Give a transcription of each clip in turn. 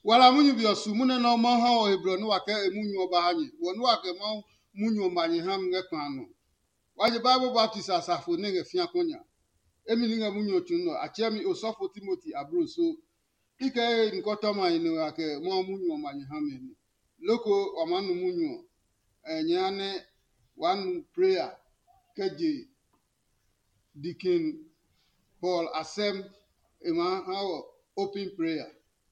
wala munyu bi osu mune no ma ha o hebro no wake emunyu oba hanyi wonu wake ma munyu manyi ham nge kwanu waje Bible Baptist asafo ne nge fia konya emili nge munyu otuno achemi osofo Timothy abro so ike nkoto ma inu wake ma munyu manyi ham ni loko omanu munyu enyane one prayer keje Deacon Paul Asem ema how open prayer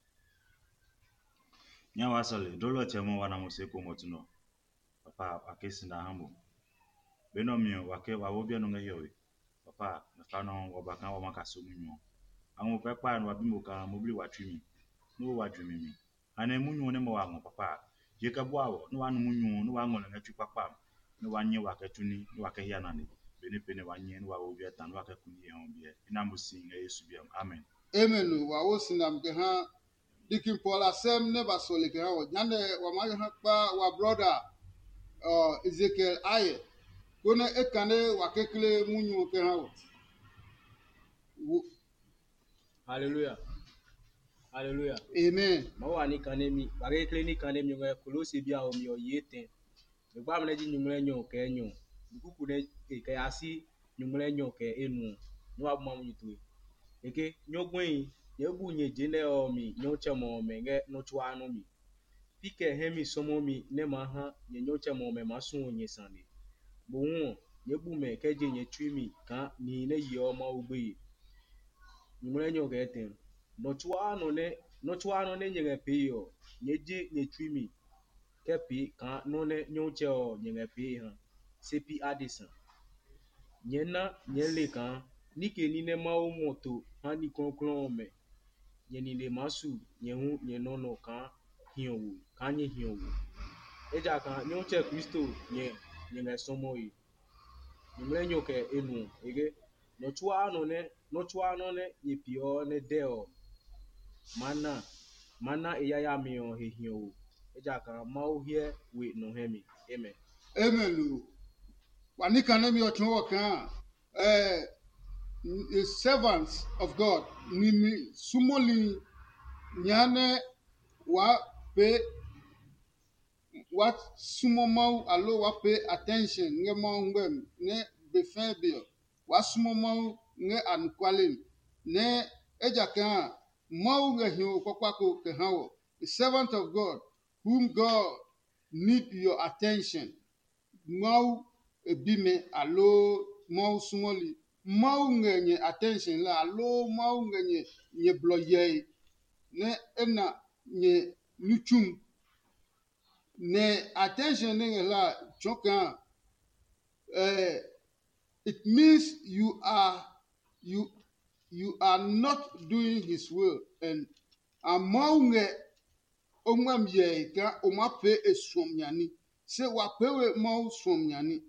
Nyawa sole dolo chemo wana museko motuno papa akesi na hambo beno mio wake wawobia no ngeyowe papa mfano wabaka wa makaso munyo anwo pepa no abimo ka mobili watwimi no wadwumi ane munyo ne mo wango papa yeka boawo no wanu munyo no wango na twi papa no wanye wakatuni no wakahia nane bene pene wanye no wawobia tan wakakuni e hombie ina musinga Yesu biam amen amen wa wosinam ke ha Deacon Paul Asem ne basole ke ha nyane wa ma ha pa wa brother Ezekiel aye kone ekane wakekle munyu ke ha Hallelujah. Hallelujah. amen Mawa ni kanemi, bagekle ni kanemi ngwe Kolosi bia o mi o yete. Megba mne di nyumle nyo ke nyo. Nkuku ne ke asi nyumle nyo ke enu. No abuma mu yitu. Eke nyo gwen ye bu nye jene o mi nyo chemo me nge no chwa no mi. Pike hemi somo mi ne ma ha nye nyo chemo me masu onye sande. Bo won ye bu me ke je nye twi mi kan ni ne yi o ma ugbe. Nyumle nyo ke ten. No chwa no ne nyenge pe yo. Nye je nye twi mi ke pe kan no ne nyo che o nyenge pe ha. Sepi Addison. Nye na nye le kan nike ni ne ma o moto ha ni konklon me. Nye ni le masu nye hu nye no kan hiyo wu. Kan nye hiyo wu. Eja kan nyo che Kristo nye nge somo yi. Nyumle nyo ke enu ege no chwa no ne ye pio ne deo mana ya mi o he hiyo wu. Eja kan ma o hie we no hemi. Amen. amen wanikane mi otun kan the servants of God ni sumoli nyane wa pe what sumo mau alo wa pay attention nge mau ngem ne befebio wa sumo mau nge ankwalin ne ejakan mau nge hiu kwakwako ke hawo the servant of God whom God need your attention mau ebime alo mau sumoli mau nge nye attention la alo mau nge nye bloye ne ena nye nuchum ne attention nge la chokan it means you are not doing his will and amonge omwam ye ka omape esomnyani se wapewe mau somnyani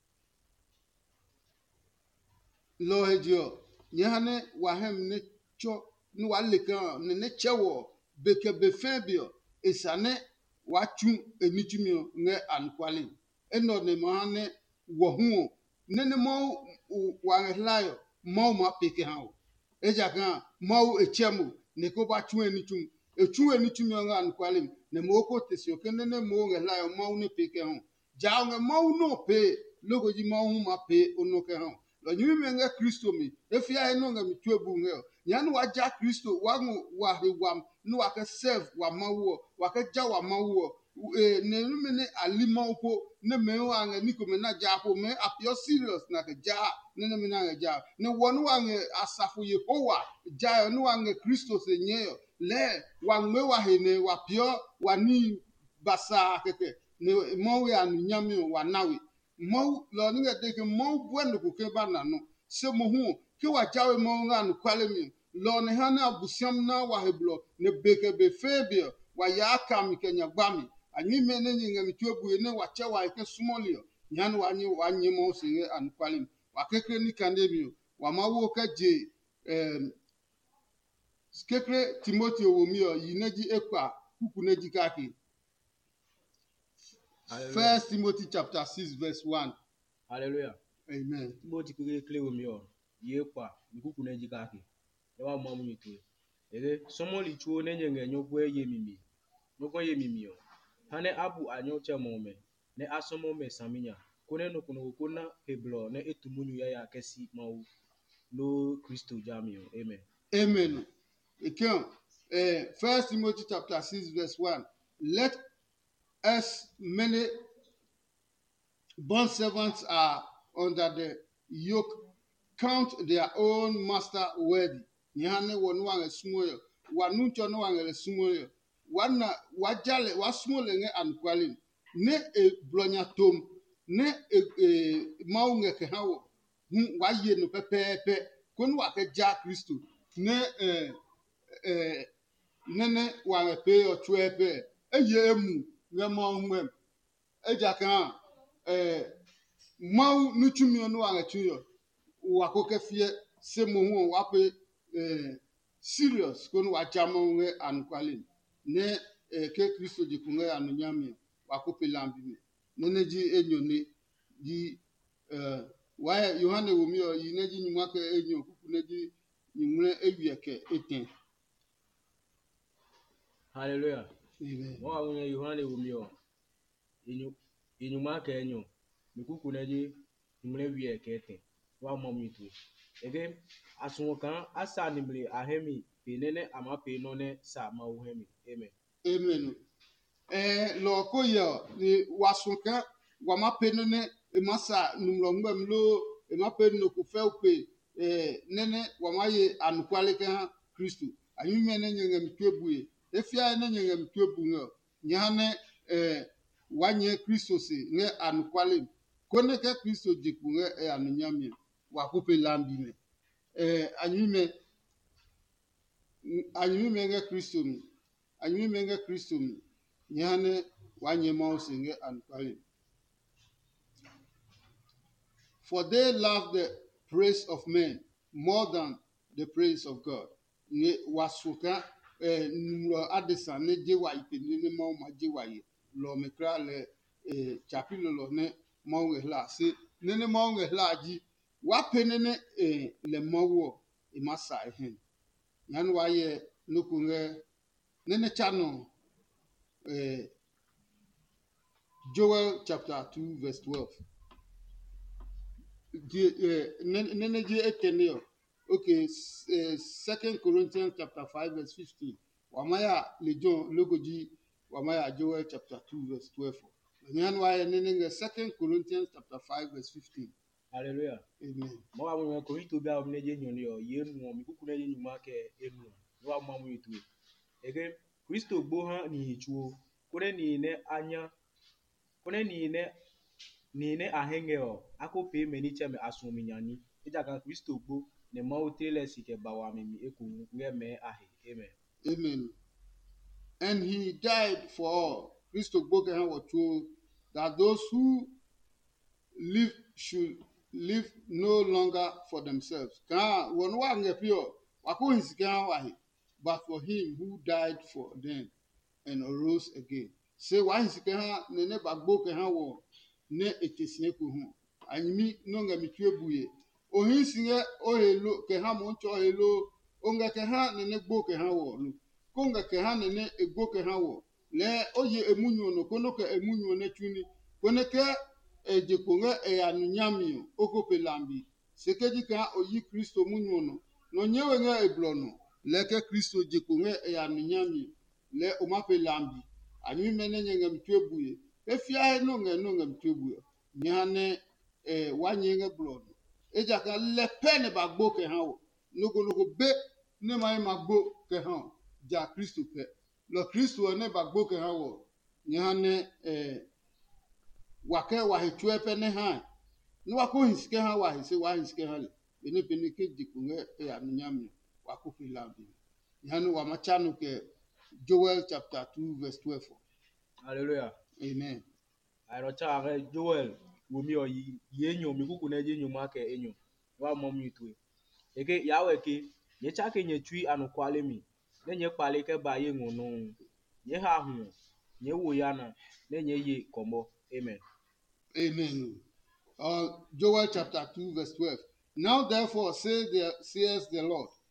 lo hejo nyane wahem ne cho ni waleka ne chewo beke befebio esane wachu enitumio nge ankwalin eno ne mahane wohu nene mo wangelayo mo ma peke hawo eja kan mo echemu ne ko ba chu enitumio nge ankwalin ne mo ko tesio kenene mo ngelayo mo ne peke hawo ja nge mo no pe logo ji mo ma pe ono ke hawo lo nyime nge Kristo mi efia eno nge mitwebu nge nyanu waja Kristo wangu wa hewam no waka serve wa mawo waka ja wa mawo ne lumene alima upo ne me wange niko me na ja po me apio serious na ke ja ne me na ja ne wonu wange asafu Yehowa ja no wange Kristo se nyeyo le wange wa hene wa pio wani basa keke ne mo ya nyame wa nawe mo lo ni de ke mo bueno ku ke banano se mo hu ke wa jawe mo nganu kwale mi lo ne hana abusiam na wa heblo ne beke be febio wa ya kam kenya gbami anyi mene nyinga mitwebu ne wa chewa ke sumolio nyan wa nyi mo singe an kwalim wa kekre ni kandemio wa mawo ka je kekre Timothy owomio yineji ekwa kuku neji kaki 1 Timothy chapter 6 verse 1 Hallelujah. amen Timothy kekre omio ye kwa kuku neji kaki. Ewa mamu yitu. ege somo li chuo ne nyenge nyokwe ye mimi o hane abu anyo chemome ne asomo me saminya kone no kuno kuna heblo ne etumunyu ya kesi mau no Kristo jamio amen. Amen. Again, 1 Timothy chapter 6 verse 1. Let as many bond servants are under the yoke count their own master worthy. Nyane wonu wange sumoyo. Wanu chono wange sumoyo. Wana wajale wasmole nge ankwalin. Ne blonya tom. Ne maunge ke hawo. Waye no pepepe. Konu wake ja Kristo. Ne nene wange pe ochuepe. Eye emu nge maungwem. Eja kan mau nuchumi no wange chuyo. Wakoke fie se mo wape serious kono wachama nge ankwalin. Ne ke Kristo jikunge anunyami wakope lambi me. Nene ji enyo ne ji wae Yohane wumio yineji nyumake enyo kukuneji nyumle ewieke eten. Hallelujah. Amen. Mo awunye Yohane wumio inyuma ka enyo mikuku neji nyumle wie kete wa momitu ege asunkan asa nimle ahemi penene ama penone sa ma uhemi amen. Amen. Lo koyo ni wasunka wama penene emasa numlo ngwem lo ema penno ku felpe nene wama ye anukwale ka Kristo anyume ne nyengem twebuye efia ne nyengem twebu nyane wanye Kristo se nge anukwale kone ke Kristo jiku nge anunyame wakupe lambi me anyume nge Kristo mi anyume nge Kristo mi nyane wanye mause nge anukwale. For they love the praise of men more than the praise of God. Nge wasuka numro adesa ne jewa ipeni ne mau ma jewa ye lo mekra le chapilo lo ne mau ngehla se ne mau ngehla ji wa penene le mau e masa ehen yan wa ye nukunge ne chano Joel chapter 2 verse 12. Nene je eteneo. Okay, 2 Corinthians chapter 5 verse 15. Wamaya lejon logoji wamaya Joel chapter 2 verse 12. Nyan wa nene 2 Corinthians chapter 5 verse 15. Hallelujah. Amen. Mo awunye ko ito bia omneje nyoni o yenu mikuku neji nyuma ka enu no wa mamu itu ege Kristo gbo ha ni hichuo kone ni ne anya kone ni ne ahenge o akope meni cheme asuminyani ita kan Kristo gbo ne mau tele sike bawa mimi eku ngeme ahe amen. Amen. And he died for all. Kristo gboke ha wacho that those who live should live no longer for themselves. Ka won wa ngepio wako hisika wa he but for him who died for them and arose again. Say wa hisika ha ne bagboke ha wo ne etesie ko hu. Anyimi no ngamitwe buye. Ohinsinye ohelo ke ha mo ncho helo onga ke ha ne gboke ha wo lu. Konga ke ha ne egboke ha wo. Le oye emunyo no kono ke emunyo ne tuni. Kone ke ejekonga anunyami okope lambi. Sekeji ka oyi Kristo munyo no nyewe nga eblono. Leke Kristo jekonga anunyami le omape lambi. Anyi mene nyenge mtwebuye. Efia no nga mtwebuye. Nyane wanye nga blono. Eja ka lepene bagbo ke ha wo. Noko be ne mai magbo ke ha. Ja Kristo ke. Lo Kristo ne bagbo ke ha wo. Nyane wake wahichwepe ne ha. Nwako hiske ha wahise wahiske ha le. Bene pene ke jikunge anunyami wako filambi. Nyane wamachano ke Joel chapter 2 verse 12. Hallelujah. Amen. Arocha are Joel wumi o yenyo mikuku neji nyuma ka enyo wa momu itu ege yawe ke nye chake nye chui anukwale mi ne nye kpale ke ba ye ngono nye ha hu nye wo yana ne nye ye komo amen. Amen. Joel chapter 2 verse 12. Now therefore says the Lord,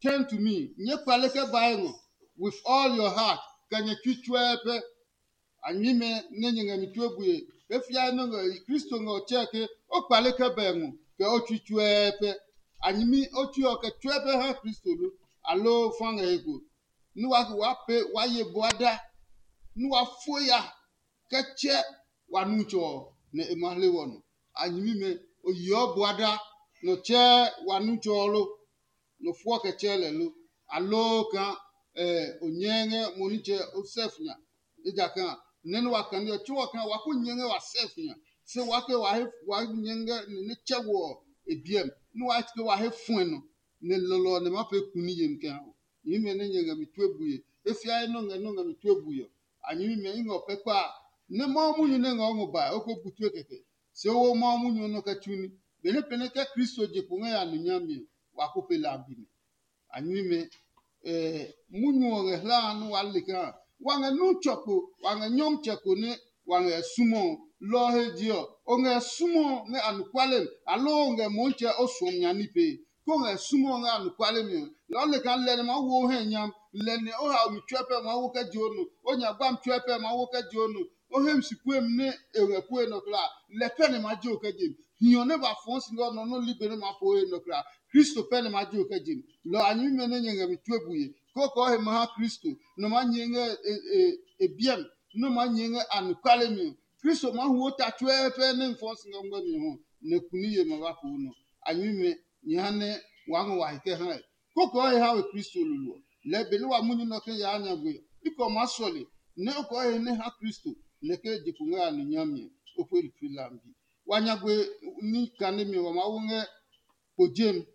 turn to me. Nye paleke baengo with all your heart. Kanye kichwepe. Anyime nenye mitwebuye. Efia no Kristo ngo cheke o paleke baengo ke o kichwepe. Anyimi o tuo ke chwepe ha Kristo lu. Alo fanga ego. Nu wa pe wa ye boada. Nu wa foya keche wa nucho ne emale wono. Anyime oyo boada no che wa nucho lo. No fo keche le lo. Alo kan onyenge moniche osefnya. Eja kan nenu wa kan yo chuo kan wa ku nyenge wa sefnya. Se wa ke wa nyenge ne chewo ebiem. Nu wa ke wa he fun no. Ne lolo ne ma pe kuni yem kan. Yime ne nyenge mitwebuye. Efia no nga mitwebuye. Anyi me ngo pekwa ne mo munyu ne ngo ba okobutu keke. Se wo mo munyu no ka tuni. Bene pene ke Kristo je ko ya no nyame wa ko pe lambini. Anyi me munyu o hla no walika. Wanga nu choko, wanga nyom cheko ne wanga sumo lo hedio. Onga sumo ne anukwale alo nga monche osom nyani pe. Ko nga sumo nga anukwale mi. Lo le kan le ma wo he nyam lene o ha mi twepe ma wo ka jonu onya gbam twepe ma wo ka jonu o hem sikwem ne ewepue no kla le pene ma jo ka jim hiyo ne ba fonsi ngo no libere ma po no kla Kristo pene ma jo ka jim lo anyi me ne nyenga mi twebuye ko he ma Kristo no ma nyenga ebiem no ma nyenga anukale mi Kristo ma hu ta twepe ne fonsi ngo mi ho ne kuniye ma ba po no anyi me nyane wangu wa ke ha ko he ha Kristo lulu le bele wa munyu no ke ya anya gwe iko masole ne ko he ne ha Kristo ne ke jikunga ni nyame ofori filambi wanya gwe ni kanemi wa mawunge ko James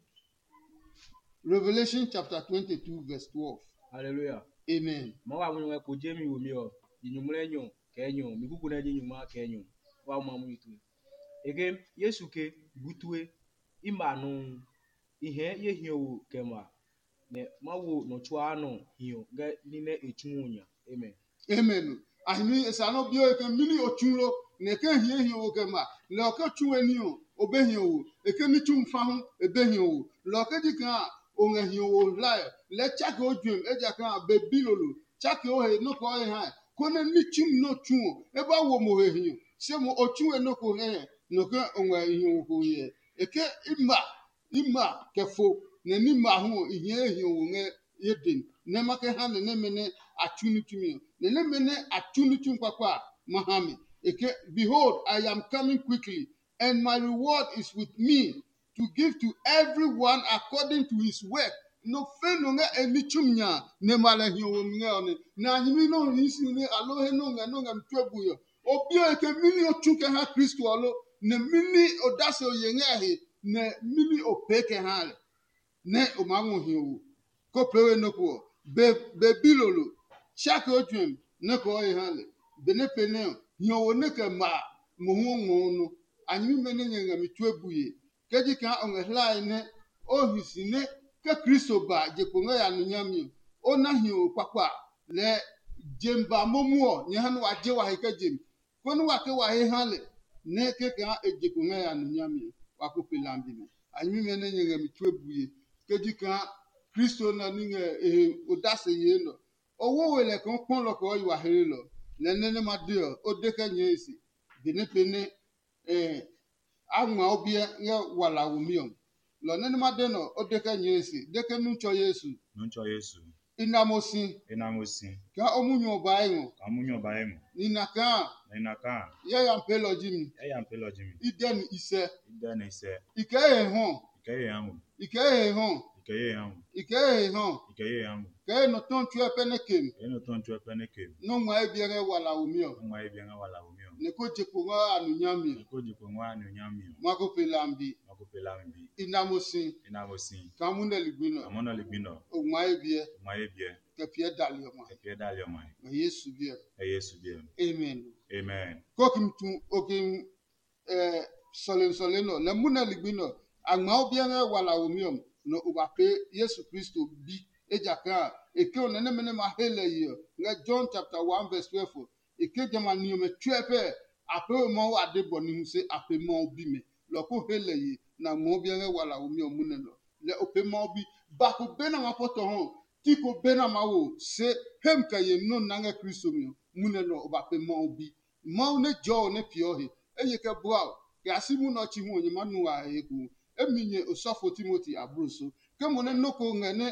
Revelation chapter 22 verse 12. Hallelujah. Amen. Ma wa munyu ko James wo mi o yinyumle nyo ke nyo mi kuku na yinyuma ke nyo wa ma munyu tu ege Yesu ke butue imanu ihe ye hio kema ne mawo no chwa no hio ga ni ne echunya. Amen. Amen. Ahimi esano bio ke mini ochulo ne ke hie o kema le ke chueni o obehie o eke ni chumfa ho ebehie o lo ke dika o ngehie o la le chake odwem eja kan be bilolo chake o he no ko he ha ko ne ni chum no chuo e ba wo mo he hie se mo ochuwe no ko he no ke o ngwa hie o ko ye eke ima kefo ne ni ma ho hie o nge yedin ne make ha ne mene atunu tumi ne mene atunu tum kwakwa mahami eke behold I am coming quickly and my reward is with me to give to everyone according to his work no feno nga enichumnya ne mala hiwo ngone na nyimi no hisi ne alohe no nga mtwebuyo obio eke mini ochuke ha Kristo alo ne mini odase oyengahe ne mini opeke hale ne omanwu hiwo ko pewe no ko be bilolo chake odwem ne ko ye hale bene pene hiwo ne ke ma mo no anyi mene nyenga mitwebuye keji kan ongelai ne ohisi ne ke Kristo ba je ko ya no nyami ona hiwo kwakwa le jemba momuo nye hanu waje wa heke jem kono wake wa he hale ne ke kan eje ko ya no nyami wakopelambi ne anyi mene nyenga mitwebuye keji kan Kristo na ninge odase ye no owo wele kon pon lo ko yiwa here lo le nene ma de o de ka nye esi bene pene agma obie nge wala wumiom lo nene ma de no o de ka nye esi de ka nu cho Yesu inamosi ka omunyo ba enwo nina ka ya ya mpeloji mi iden ise ike he hon ke no ton tu epene kem no mwa ebiere wala umio ne ko je ko anu nyami mako pelambi inamosi kamuna ligbino o mwa ebie ke pie dalio ma Yesu bie amen ko kim tu okim solen no le muna ligbino agma obiere wala umio no ubape Yesu Kristo bi ejaka eke onene mene ma hele yo nga John chapter 1 verse 12 eke jama ni me twepe ape mo ade boni mu se ape mo bi me lo ko hele yi na mo bi en wala omi omune lo le ope mo bi bako bena ma poto ho tiko bena ma wo se hem ka ye no nanga Kristo mi mune no ba pe ma obi ma ne jo ne pio he eye ka bua ya simu no chi hu onye manu a eku eminye osofo Timothy abruso ke mo ne noko ngane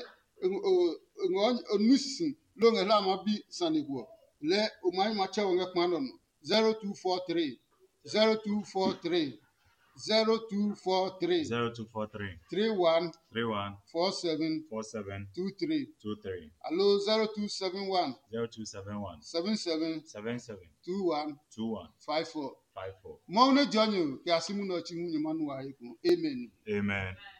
onisi lo ngala ma bi sanigwo le o mai ma che wonga kwano no 0243 0243 0243 31 31 47 47 23 23 allo 0271 0271 77 77 21 21 54 54. mo ne jonyo ke asimu no chi hu nyama no ayeku amen Amen.